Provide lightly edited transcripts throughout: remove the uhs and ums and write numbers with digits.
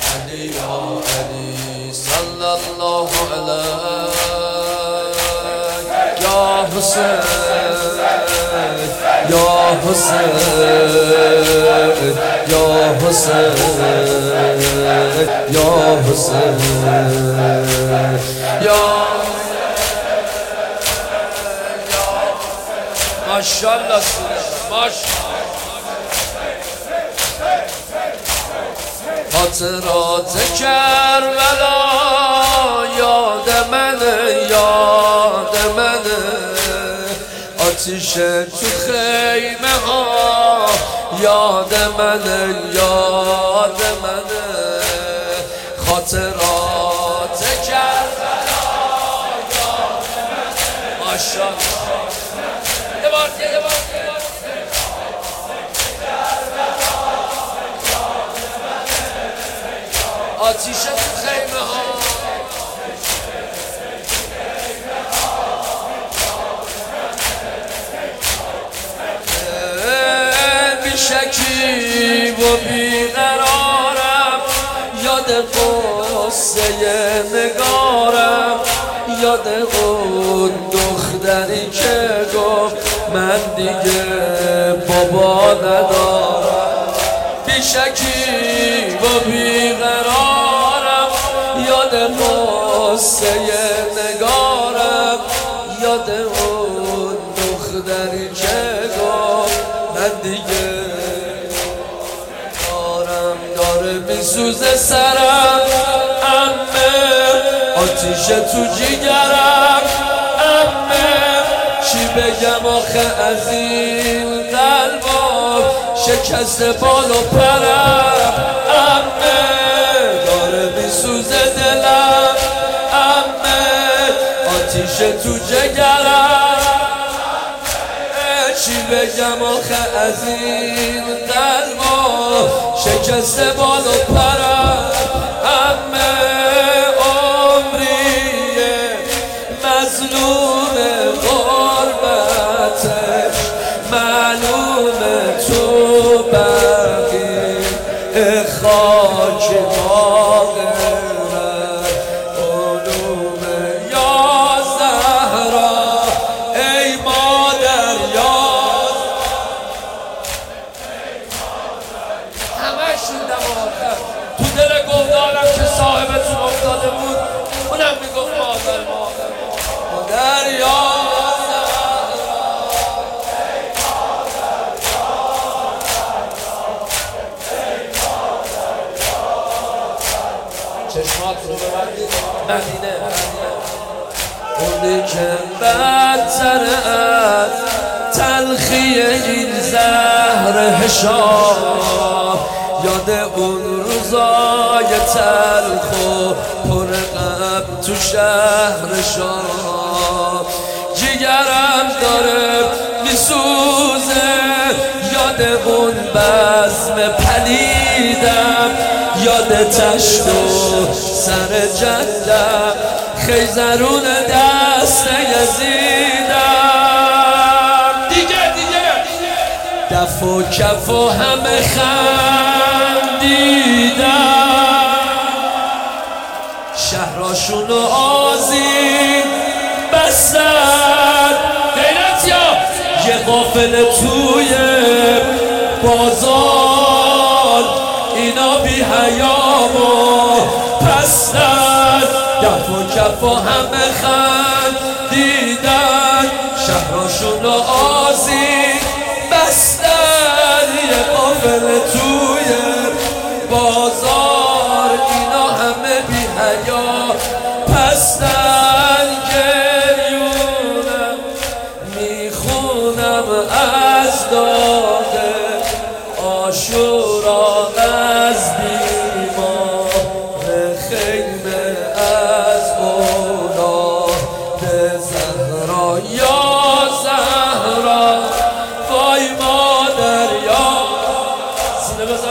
علی یا علی صلی الله علیک یا حسین یا حسین یا حسین یا حسین یا ماشاءالله ماشاءالله خاطرات کربلا یاد منه یاد منه آتیش تو خیمه ها یاد منه یاد منه خاطرات کربلا یاد منه ماشاءالله آتیش تو خیمه ها بی شکی و بیقرارم یاد قصه نگارم یاد اون دختری که گفت من دیگه بابا ندارم بی شکی و بیقرارم یاد قصه نگارم یاد اون دختری که گفت من دیگه داره میسوزه سرم عمه آتیش تو جیگرم عمه چی بگم آخه از این قلبا شکست بال و پرم عمه داره میسوزه دلم عمه آتیش تو جگرم چی بگم آخه از این قلبا شکست بال و پرم عمه عمریه مظلوم غربتش معلومه تو بقی خاک ماغرب علوم یا زهرا ای مادر یا همه شوندم آخر تو دل گفتارم که صاحبتون افتاده بود اونم میگفت مادر مادر مادر یا چشمات رو ببندید مدینه اونی که بدتر از تلخی این زهر حشام یاد اون روزای تلخ و پر غم تو شهر شام جیگرم داره میسوزه یاد اون بزم پلیدم یاد تشت و سر جدم خیزرون دست یزیدم دیگه دف و کف و همه خندیدم شهراشون و آذین بستن غیرت یا یه قافله توی بازار اینا بی حیام و پستن دف و کف و همه خندیدن شهراشون و آذین بستن یه قافله توی بازار اینا همه بی حیا پستن گریونم میخونم از داغ آشورا از بیمار خیمه از اولاد زهرا یا زهرا وای مادر یا سینه بزار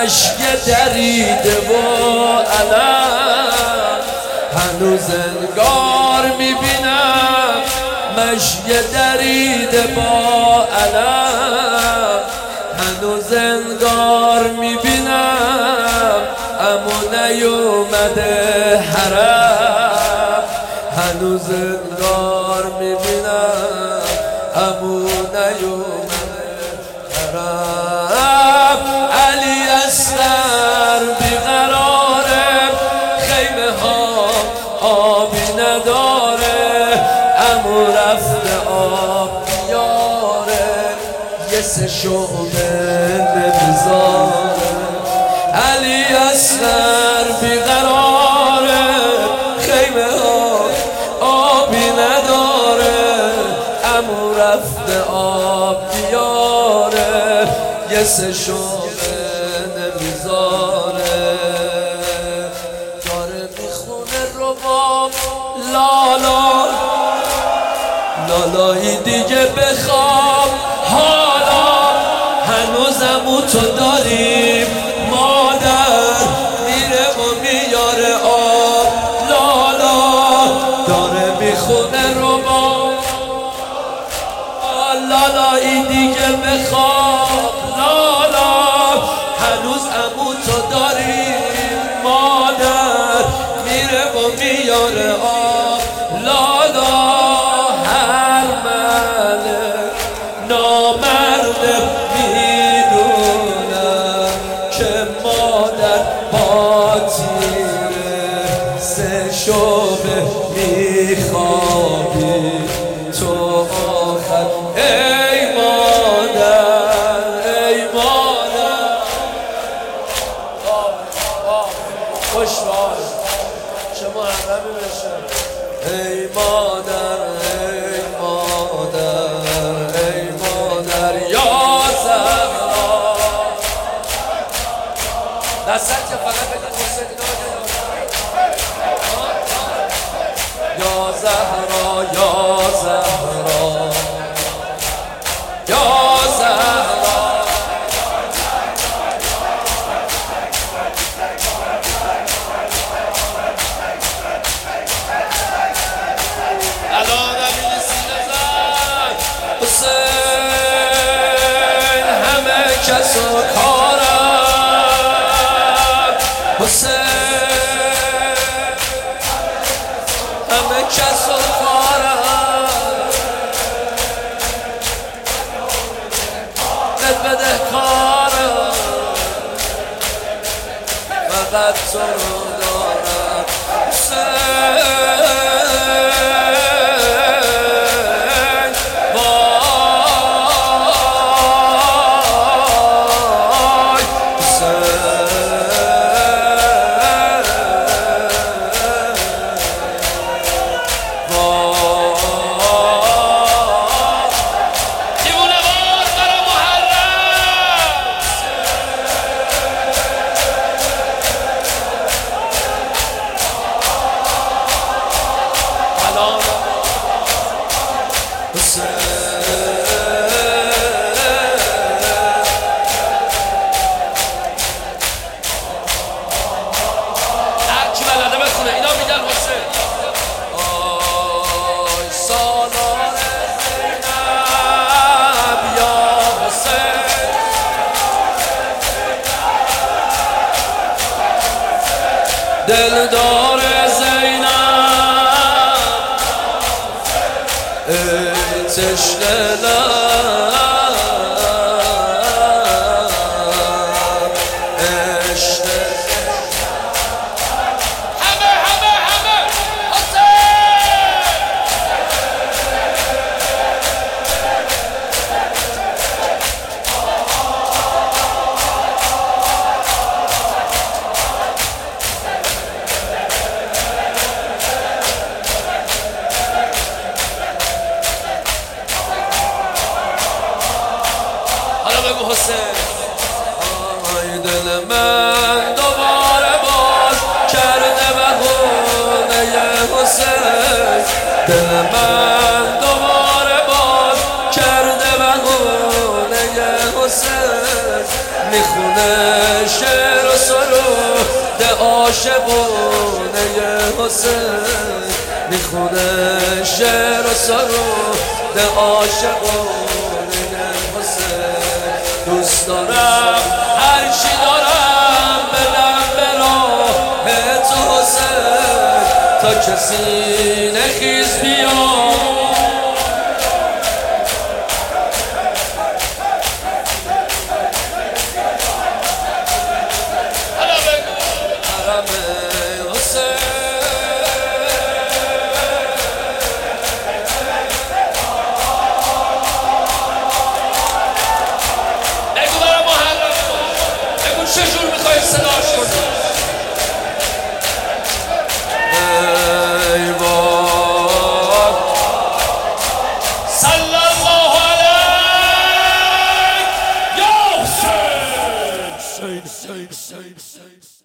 مشک دریده و علم هنوز انگار میبینم مشک دریده با علم هنوز انگار میبینم امو نیومده حرم هنوز انگار میبینم امو نیومده حرم علی اصغر بیقراره خیمه ها آبی نداره امو رفته آب بیاره یه سه شعبه نمیذاره علی اصغر بیقراره خیمه ها آبی نداره امو رفته آب بیاره یه سه شعبه نمیذاره داره میخونه رباب لالا لالایی دیگه بخواب حالا هنوزمو تو داریم مادر میره و میاره آب لالا داره میخونه رباب لالایی دیگه بخواب لالا هنوز امو تو داریم مادر میره و میاره آب لالا هر ملک نامرده میدونم که مادر با تیره سه شبه میخوابی تو آخر ای مادر ای مادر خوش بار شما حرمی بشه ای مادر ای مادر ای مادر یا زهرا دستت که فقط بگید حسین یا زهرا یا زهرا یا زهرا الان امین سینه زن حسین همه کس و کارم حسین همه کس و کارم بده کارم فقط تو رو دارم حسین دلدار زینب ای تشنه لب عشق همه حسین آی دل من دوباره باز کرده بهونه حسین دل من دوباره باز کرده بهونه حسین میخونه عاشقونه حسین میخونه شعر و سرود عاشقونه حسین دوست دارم هرچی دارم بدم به راه تو حسین تا کسی نخیز بیاد چجور میخوای صداش کنی؟ ای باد صلی الله علیه یا حسین